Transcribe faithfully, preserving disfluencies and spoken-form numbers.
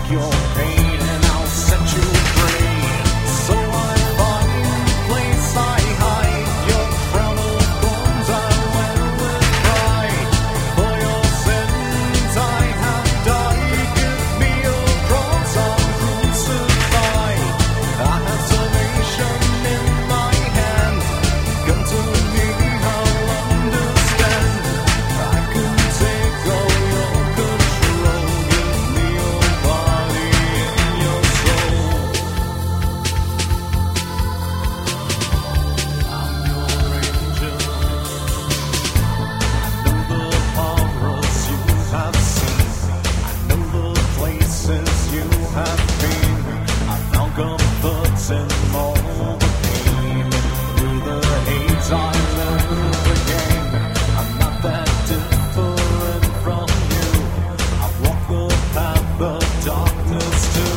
your pain and I'll set you free. So I find a place I hide, your crown of thorns I wear with pride. For your sins I have died, give me your cross, I'll crucify. I have salvation in my hand, come to me, I'll understand. I can take all your control, give me your body and your soul. I'm your angel. I know the horrors you have seen, I know the places you have been. I found comfort in all the pain. Through the haze I live again. I'm not that different from you. I've walked the path of darkness too.